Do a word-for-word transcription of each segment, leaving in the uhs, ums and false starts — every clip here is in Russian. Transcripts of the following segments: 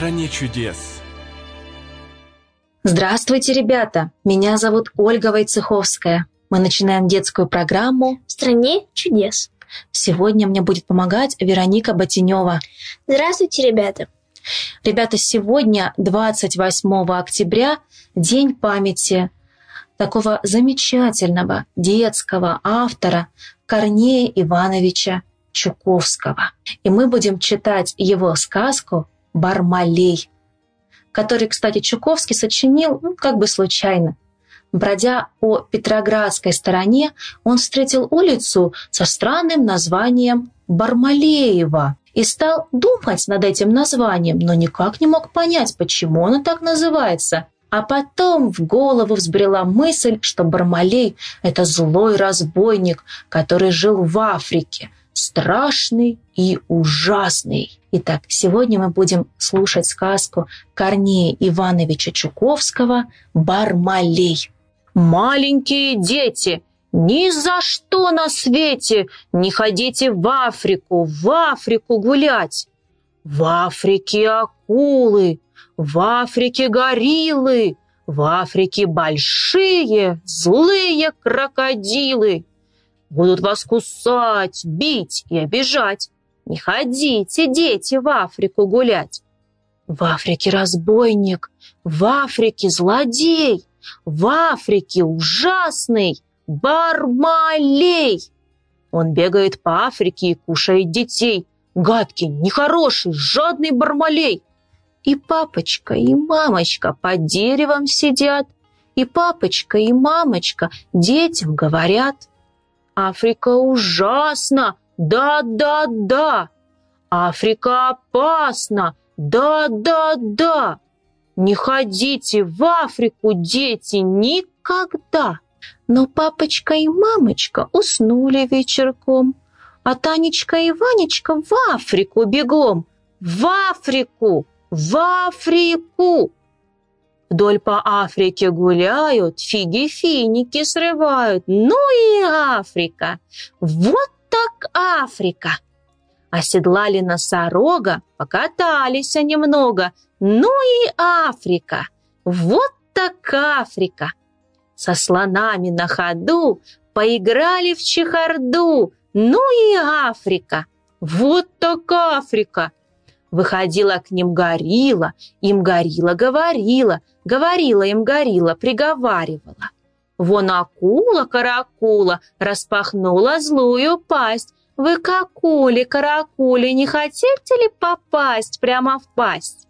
стране чудес. Здравствуйте, ребята! Меня зовут Ольга Войцеховская. Мы начинаем детскую программу «В стране чудес». Сегодня мне будет помогать Вероника Ботинева. Здравствуйте, ребята! Ребята, сегодня, двадцать восьмого октября, День памяти такого замечательного детского автора Корнея Ивановича Чуковского. И мы будем читать его сказку «Бармалей», который, кстати, Чуковский сочинил ну, как бы случайно. Бродя по Петроградской стороне, он встретил улицу со странным названием Бармалеева и стал думать над этим названием, но никак не мог понять, почему оно так называется. А потом в голову взбрела мысль, что Бармалей – это злой разбойник, который жил в Африке, страшный и ужасный. Итак, сегодня мы будем слушать сказку Корнея Ивановича Чуковского «Бармалей». Маленькие дети, ни за что на свете не ходите в Африку, в Африку гулять. В Африке акулы, в Африке гориллы, в Африке большие злые крокодилы. Будут вас кусать, бить и обижать. Не ходите, дети, в Африку гулять. В Африке разбойник, в Африке злодей, в Африке ужасный Бармалей. Он бегает по Африке и кушает детей. Гадкий, нехороший, жадный Бармалей. И папочка, и мамочка под деревом сидят, и папочка, и мамочка детям говорят: Африка ужасна, да-да-да. Африка опасна, да-да-да. Не ходите в Африку, дети, никогда. Но папочка и мамочка уснули вечерком, а Танечка и Ванечка в Африку бегом. В Африку, в Африку. Вдоль по Африке гуляют, фиги-финики срывают. Ну и Африка! Вот так Африка! Оседлали носорога, покатались немного. Ну и Африка! Вот так Африка! Со слонами на ходу поиграли в чехарду. Ну и Африка! Вот так Африка! Выходила к ним горилла, им горилла говорила, говорила им горилла, приговаривала. Вон акула-каракула распахнула злую пасть. Вы к акуле-каракуле не хотите ли попасть прямо в пасть?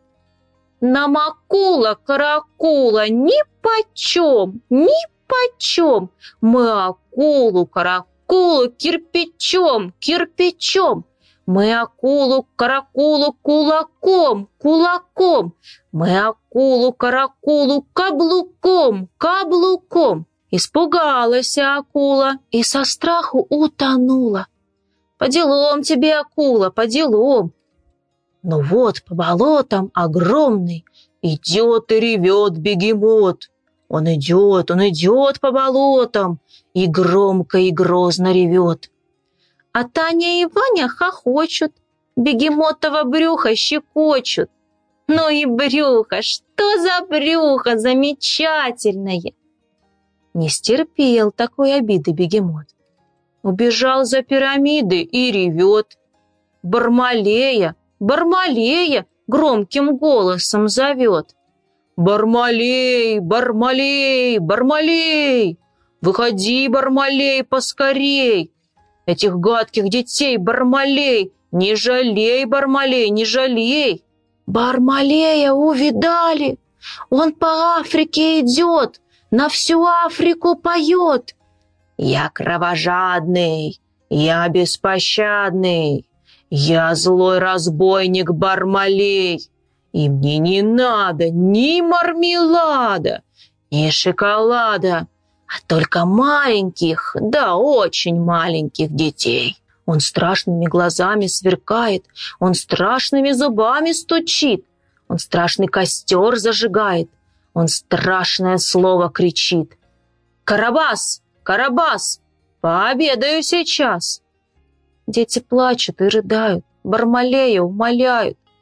Нам акула-каракула нипочем, нипочем. Мы акулу-каракулу кирпичом, кирпичом. Мы акулу-каракулу кулаком, кулаком. Мы акулу-каракулу каблуком, каблуком. Испугалась акула и со страху утонула. По делам тебе, акула, по делам. Но вот по болотам огромный идет и ревет бегемот. Он идет, он идет по болотам и громко и грозно ревет. А Таня и Ваня хохочут, бегемотово брюхо щекочут. Ну и брюхо, что за брюхо замечательное! Не стерпел такой обиды бегемот. Убежал за пирамиды и ревет. Бармалея, Бармалея громким голосом зовет. Бармалей, Бармалей, Бармалей! Выходи, Бармалей, поскорей! Этих гадких детей, Бармалей, не жалей, Бармалей, не жалей. Бармалея увидали, он по Африке идет, на всю Африку поет. Я кровожадный, я беспощадный, я злой разбойник Бармалей, и мне не надо ни мармелада, ни шоколада, а только маленьких, да очень маленьких детей. Он страшными глазами сверкает, он страшными зубами стучит, он страшный костер зажигает, он страшное слово кричит. «Карабас! Карабас! Пообедаю сейчас!» Дети плачут и рыдают, Бармалея умоляют.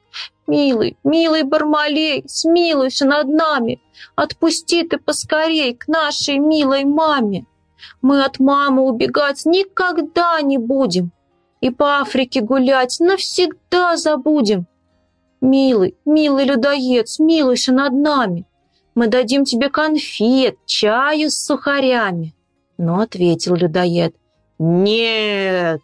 Милый, милый Бармалей, смилуйся над нами. Отпусти ты поскорей к нашей милой маме. Мы от мамы убегать никогда не будем. И по Африке гулять навсегда забудем. Милый, милый людоед, смилуйся над нами. Мы дадим тебе конфет, чаю с сухарями. Но ответил людоед: нет.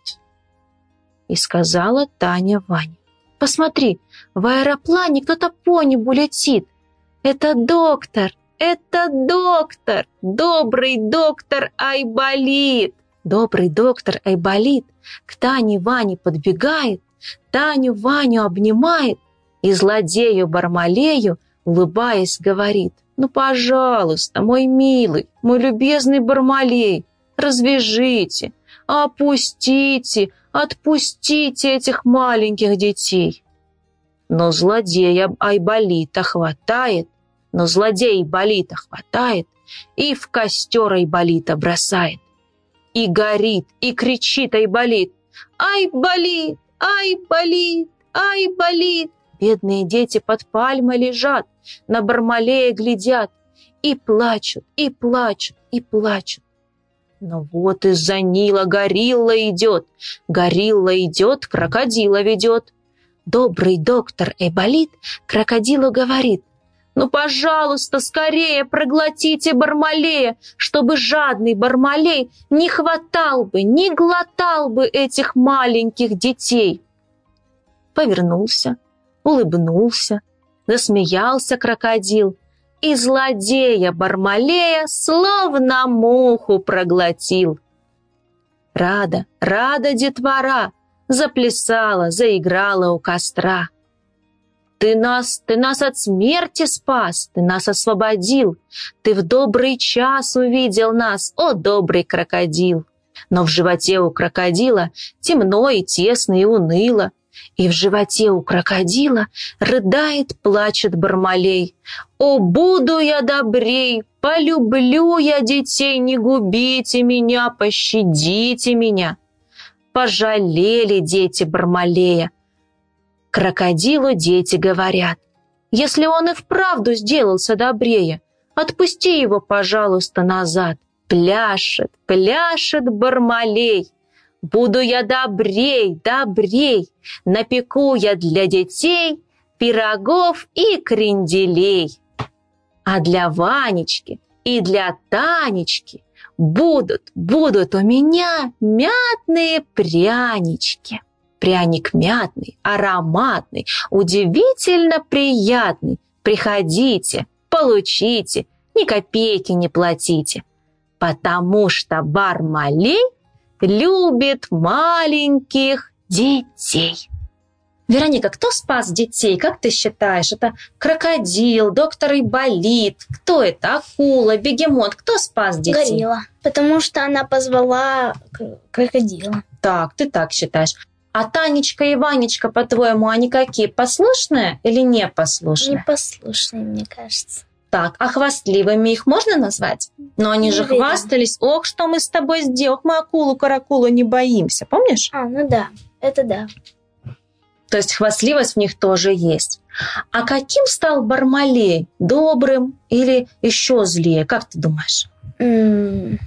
И сказала Таня Ване: посмотри, в аэроплане кто-то по небу летит. Это доктор, это доктор, добрый доктор Айболит. Добрый доктор Айболит к Тане Ване подбегает, Таню Ваню обнимает и злодею Бармалею, улыбаясь, говорит: ну, пожалуйста, мой милый, мой любезный Бармалей, развяжите, опустите, отпустите этих маленьких детей. Но злодея Айболита хватает, но злодей Айболита хватает и в костер Айболита бросает. И горит, и кричит Айболит: Айболит, Айболит, Айболит. Бедные дети под пальмой лежат, на Бармалея глядят и плачут, и плачут, и плачут. Но вот из-за Нила горилла идет, горилла идет, крокодила ведет. Добрый доктор Айболит крокодилу говорит: ну, пожалуйста, скорее проглотите Бармалея, чтобы жадный Бармалей не хватал бы, не глотал бы этих маленьких детей. Повернулся, улыбнулся, засмеялся крокодил, и злодея Бармалея словно муху проглотил. Рада, рада детвора, заплясала, заиграла у костра. Ты нас, ты нас от смерти спас, ты нас освободил, ты в добрый час увидел нас, о добрый крокодил. Но в животе у крокодила темно и тесно и уныло, и в животе у крокодила рыдает, плачет Бармалей: о, буду я добрей, полюблю я детей, не губите меня, пощадите меня. Пожалели дети Бармалея. Крокодилу дети говорят: если он и вправду сделался добрее, отпусти его, пожалуйста, назад. Пляшет, пляшет Бармалей: буду я добрей, добрей, напеку я для детей пирогов и кренделей. А для Ванечки и для Танечки будут, будут у меня мятные прянички. Пряник мятный, ароматный, удивительно приятный. Приходите, получите, ни копейки не платите, потому что Бармалей любит маленьких детей. Вероника, кто спас детей, как ты считаешь? Это крокодил, доктор Айболит? Кто это? Акула, бегемот? Кто спас детей? Горилла, потому что она позвала крокодила. Так, ты так считаешь. А Танечка и Ванечка, по-твоему, они какие? Послушные или непослушные? Непослушные, мне кажется. Так, а хвастливыми их можно назвать? Но они же Уверена. хвастались: ох, что мы с тобой сделали, мы акулу-каракулу не боимся, помнишь? А, ну да, это да. То есть хвастливость в них тоже есть. А каким стал Бармалей? Добрым или еще злее? Как ты думаешь? М-м,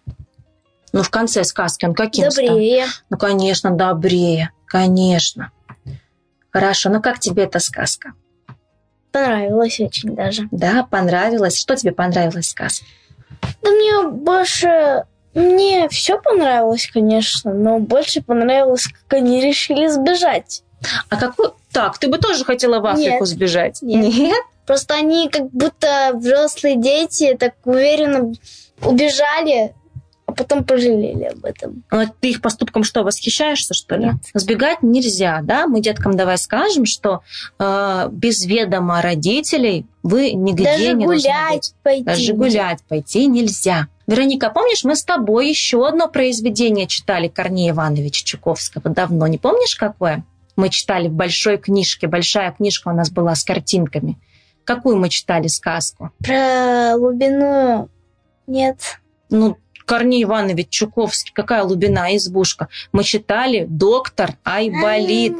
Ну, в конце сказки он каким стал? добрее. Ну, конечно, добрее, конечно. Хорошо, ну как тебе эта сказка? Понравилось очень даже. Да, понравилось. Что тебе понравилось в сказке? Да мне больше... Мне все понравилось, конечно, но больше понравилось, как они решили сбежать. А какой... Так, ты бы тоже хотела в Африку Нет. сбежать? Нет. Нет? Просто они как будто взрослые дети так уверенно убежали, а потом пожалели об этом. Ну, ты их поступком что, восхищаешься, что ли? Нет. Сбегать нельзя, да? Мы деткам давай скажем, что э, без ведома родителей вы нигде Даже не должны быть. гулять пойти. Даже нельзя. гулять пойти нельзя. Вероника, помнишь, мы с тобой еще одно произведение читали Корнея Ивановича Чуковского давно. Не помнишь, какое? Мы читали в большой книжке. Большая книжка у нас была с картинками. Какую мы читали сказку? Про глубину нет. Ну, Корней Иванович Чуковский, какая глубина, избушка. Мы читали «Доктор Айболит».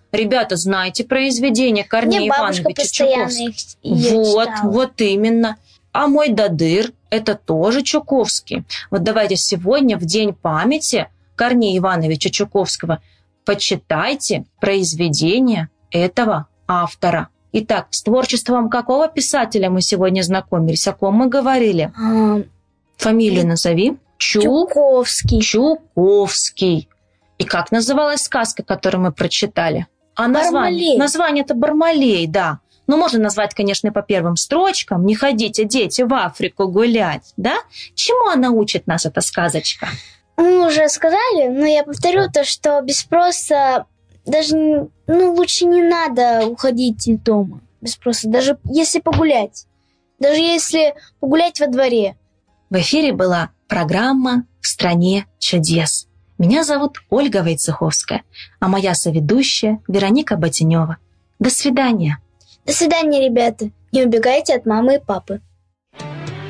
Ребята, знаете произведение Корнея Мне бабушка Ивановича постоянно Чуковского? их её Вот, читала. вот именно. А мой додыр – это тоже Чуковский. Вот давайте сегодня, в День памяти Корнея Ивановича Чуковского, почитайте произведение этого автора. Итак, с творчеством какого писателя мы сегодня знакомились? О ком мы говорили? А, Фамилию назови. Чу... Чуковский. Чуковский. И как называлась сказка, которую мы прочитали? А название? Бармалей. Название это Бармалей, да. Ну, можно назвать, конечно, по первым строчкам. Не ходите, дети, в Африку гулять, да? Чему она учит нас, эта сказочка? Мы уже сказали, но я повторю то, что без спроса даже, ну, лучше не надо уходить из дома без спроса, даже если погулять, даже если погулять во дворе. В эфире была программа «В стране чудес». Меня зовут Ольга Войцеховская, а моя соведущая Вероника Ботинева. До свидания. До свидания, ребята. Не убегайте от мамы и папы.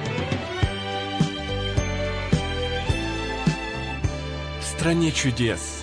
В стране чудес.